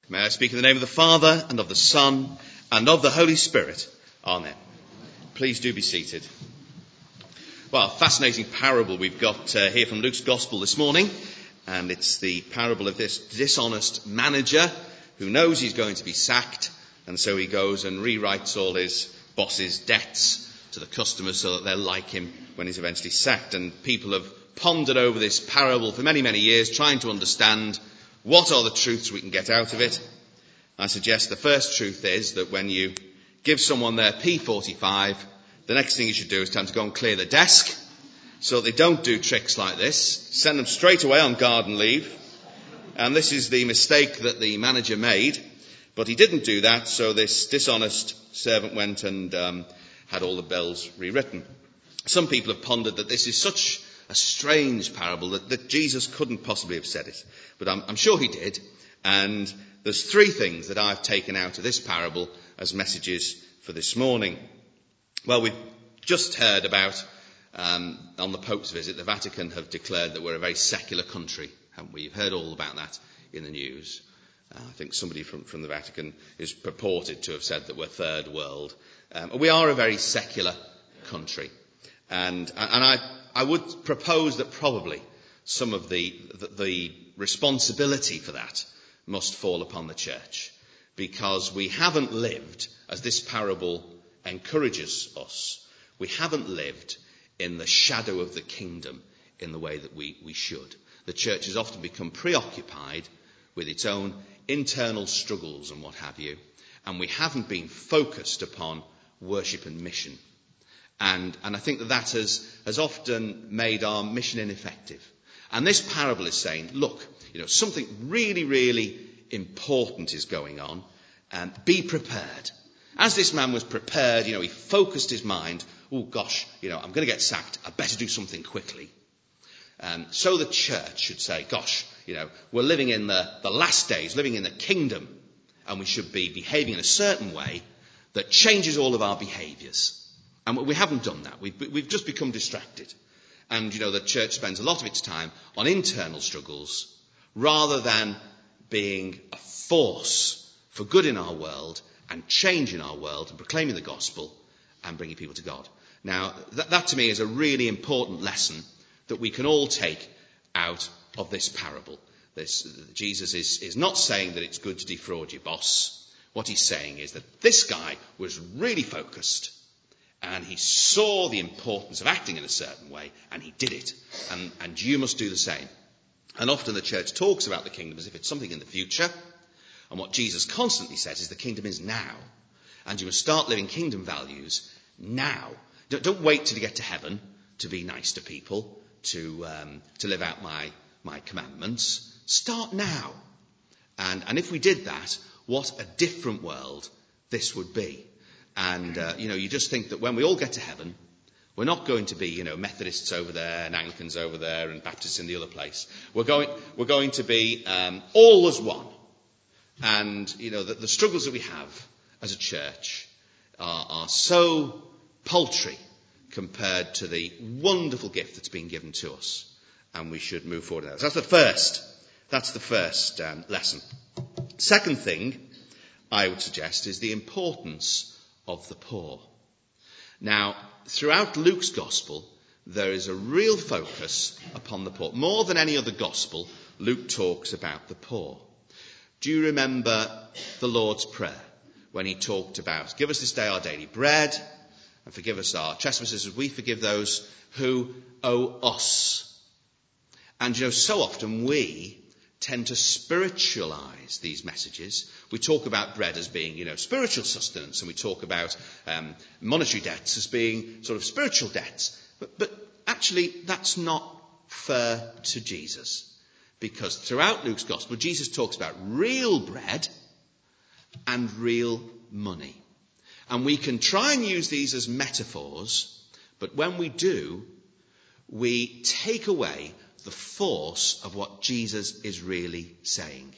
May I speak in the name of the Father, and of the Son, and of the Holy Spirit. Amen. Please do be seated. Well, fascinating parable we've got here from Luke's Gospel this morning. And it's the parable of this dishonest manager who knows he's going to be sacked. And so he goes and rewrites all his boss's debts to the customers so that they'll like him when he's eventually sacked. And people have pondered over this parable for many, many years, trying to understand what are the truths we can get out of it. I suggest the first truth is that when you give someone their P45, the next thing you should do is tell them to go and clear the desk so that they don't do tricks like this. Send them straight away on garden leave. And this is the mistake that the manager made. But he didn't do that, so this dishonest servant went and had all the bills rewritten. Some people have pondered that this is such a strange parable that Jesus couldn't possibly have said it. But I'm sure he did. And there's three things that I've taken out of this parable as messages for this morning. Well, we've just heard about, on the Pope's visit, the Vatican have declared that we're a very secular country, haven't we? You've heard all about that in the news. I think somebody from the Vatican is purported to have said that we're third world. We are a very secular country. And I would propose that probably some of the responsibility for that must fall upon the church, because we haven't lived, as this parable encourages us, we haven't lived in the shadow of the kingdom in the way that we should. The church has often become preoccupied with its own internal struggles and what have you, and we haven't been focused upon worship and mission. And I think that has often made our mission ineffective. And this parable is saying, look, something really, really important is going on, and be prepared. As this man was prepared, he focused his mind, oh gosh, I'm going to get sacked, I better do something quickly. So the church should say, gosh, we're living in the last days, living in the kingdom, and we should be behaving in a certain way that changes all of our behaviours. And we haven't done that. We've just become distracted. And, the church spends a lot of its time on internal struggles rather than being a force for good in our world and change in our world and proclaiming the gospel and bringing people to God. Now, that to me is a really important lesson that we can all take out of this parable. Jesus is not saying that it's good to defraud your boss. What he's saying is that this guy was really focused, and he saw the importance of acting in a certain way, and he did it. And you must do the same. And often the church talks about the kingdom as if it's something in the future. And what Jesus constantly says is the kingdom is now. And you must start living kingdom values now. Don't wait till you get to heaven to be nice to people, to live out my commandments. Start now. And if we did that, what a different world this would be. And, you just think that when we all get to heaven, we're not going to be, Methodists over there and Anglicans over there and Baptists in the other place. We're going to be all as one. And, the struggles that we have as a church are so paltry compared to the wonderful gift that's been given to us. And we should move forward. So that's the first lesson. Second thing I would suggest is the importance of the poor. Now, throughout Luke's gospel, there is a real focus upon the poor. More than any other gospel, Luke talks about the poor. Do you remember the Lord's Prayer when he talked about, give us this day our daily bread, and forgive us our trespasses as we forgive those who owe us. And so often we tend to spiritualize these messages. We talk about bread as being, spiritual sustenance, and we talk about monetary debts as being sort of spiritual debts. But actually, that's not fair to Jesus, because throughout Luke's gospel, Jesus talks about real bread and real money. And we can try and use these as metaphors, but when we do, we take away the force of what Jesus is really saying.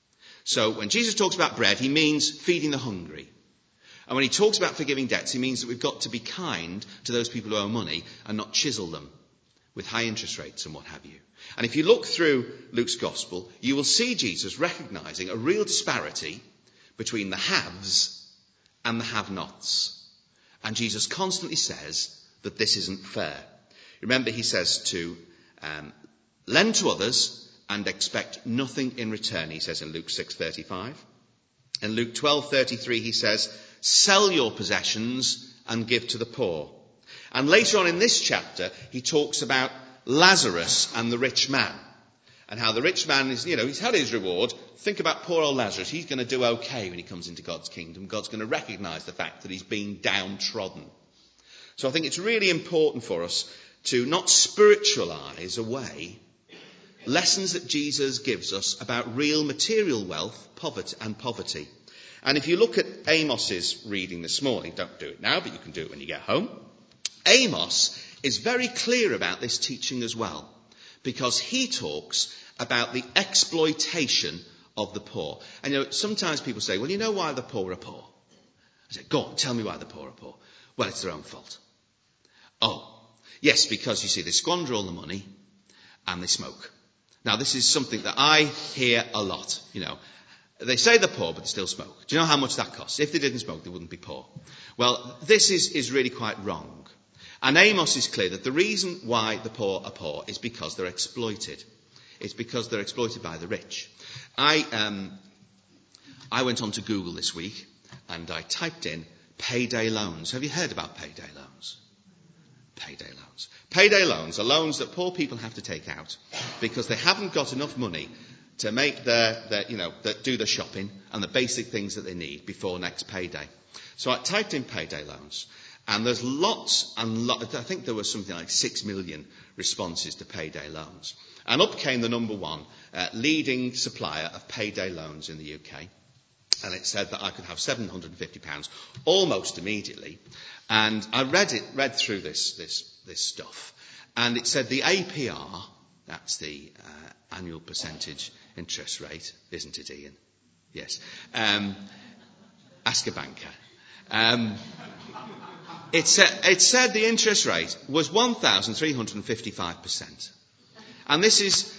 So when Jesus talks about bread, he means feeding the hungry. And when he talks about forgiving debts, he means that we've got to be kind to those people who owe money and not chisel them with high interest rates and what have you. And if you look through Luke's gospel, you will see Jesus recognizing a real disparity between the haves and the have-nots. And Jesus constantly says that this isn't fair. Remember, he says to lend to others and expect nothing in return, he says in Luke 6:35. In Luke 12:33, he says, sell your possessions and give to the poor. And later on in this chapter, he talks about Lazarus and the rich man. And how the rich man is, he's had his reward. Think about poor old Lazarus. He's going to do okay when he comes into God's kingdom. God's going to recognize the fact that he's being downtrodden. So I think it's really important for us to not spiritualize away lessons that Jesus gives us about real material wealth, poverty. And if you look at Amos's reading this morning, don't do it now, but you can do it when you get home. Amos is very clear about this teaching as well, because he talks about the exploitation of the poor. And sometimes people say, well, you know why the poor are poor? I say, go on, tell me why the poor are poor. Well, it's their own fault. Oh, yes, because you see, they squander all the money and they smoke. Now, this is something that I hear a lot, They say they're poor, but they still smoke. Do you know how much that costs? If they didn't smoke, they wouldn't be poor. Well, this is really quite wrong. And Amos is clear that the reason why the poor are poor is because they're exploited. It's because they're exploited by the rich. I went on to Google this week and I typed in payday loans. Have you heard about payday loans? Payday loans. Payday loans are loans that poor people have to take out because they haven't got enough money to make do the shopping and the basic things that they need before next payday. So I typed in payday loans. And there's lots and lots, I think there was something like 6 million responses to payday loans. And up came the number one leading supplier of payday loans in the UK. And it said that I could have £750 almost immediately. And I read through this stuff. And it said the APR, that's the annual percentage interest rate, isn't it, Ian? Yes. Ask a banker. It said the interest rate was 1,355%. And this is,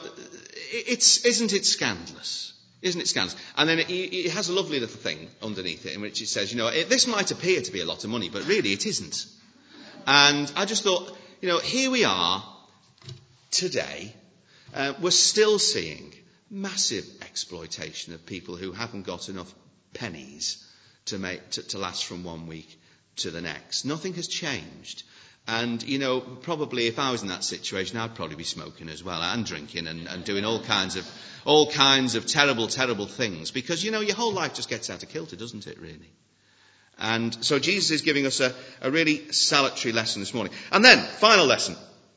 isn't it scandalous? Isn't it scandalous? And then it has a lovely little thing underneath it in which it says, this might appear to be a lot of money, but really it isn't. And I just thought, here we are today. We're still seeing massive exploitation of people who haven't got enough pennies to last from 1 week to the next. Nothing has changed. And, probably if I was in that situation, I'd probably be smoking as well and drinking and doing all kinds of terrible, terrible things. Because, your whole life just gets out of kilter, doesn't it, really? And so Jesus is giving us a really salutary lesson this morning. And then, final lesson.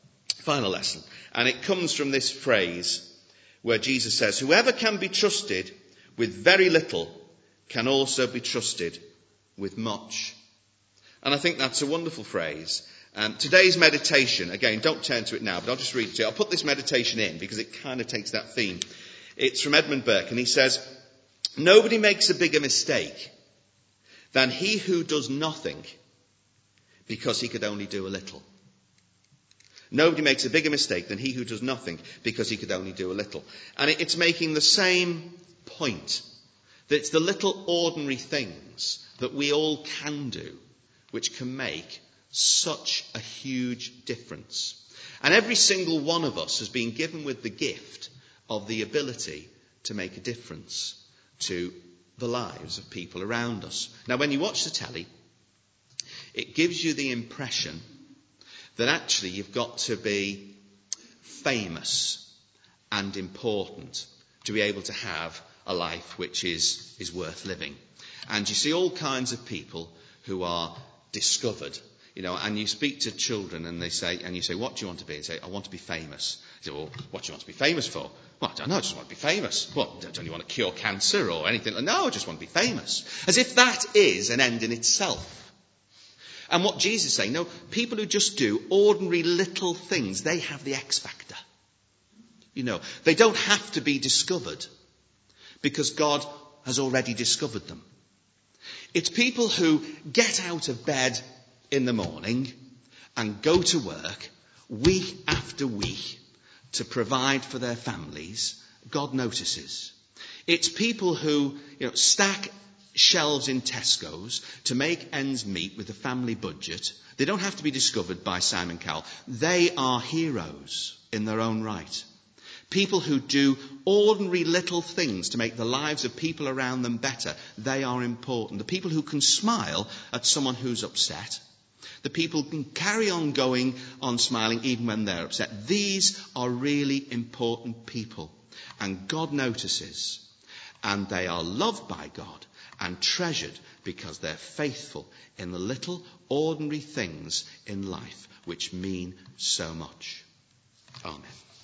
And it comes from this phrase where Jesus says, whoever can be trusted with very little can also be trusted with much. And I think that's a wonderful phrase. Today's meditation, again, don't turn to it now, but I'll just read it to you. I'll put this meditation in because it kind of takes that theme. It's from Edmund Burke, and he says, nobody makes a bigger mistake than he who does nothing because he could only do a little. Nobody makes a bigger mistake than he who does nothing because he could only do a little. And it's making the same point, that it's the little ordinary things that we all can do which can make such a huge difference. And every single one of us has been given with the gift of the ability to make a difference to the lives of people around us. Now, when you watch the telly, it gives you the impression that actually you've got to be famous and important to be able to have a life which is worth living. And you see all kinds of people who are discovered, and you speak to children and you say, what do you want to be? And say, I want to be famous. You say, well, what do you want to be famous for? Well, I don't know, I just want to be famous. Well, don't you want to cure cancer or anything? No, I just want to be famous. As if that is an end in itself. And what Jesus is saying, no, people who just do ordinary little things, they have the X factor. They don't have to be discovered because God has already discovered them. It's people who get out of bed in the morning and go to work week after week to provide for their families, God notices. It's people who stack shelves in Tesco's to make ends meet with the family budget. They don't have to be discovered by Simon Cowell. They are heroes in their own right. People who do ordinary little things to make the lives of people around them better, they are important. The people who can smile at someone who's upset. The people who can carry on going on smiling even when they're upset. These are really important people. And God notices. And they are loved by God and treasured because they're faithful in the little ordinary things in life which mean so much. Amen.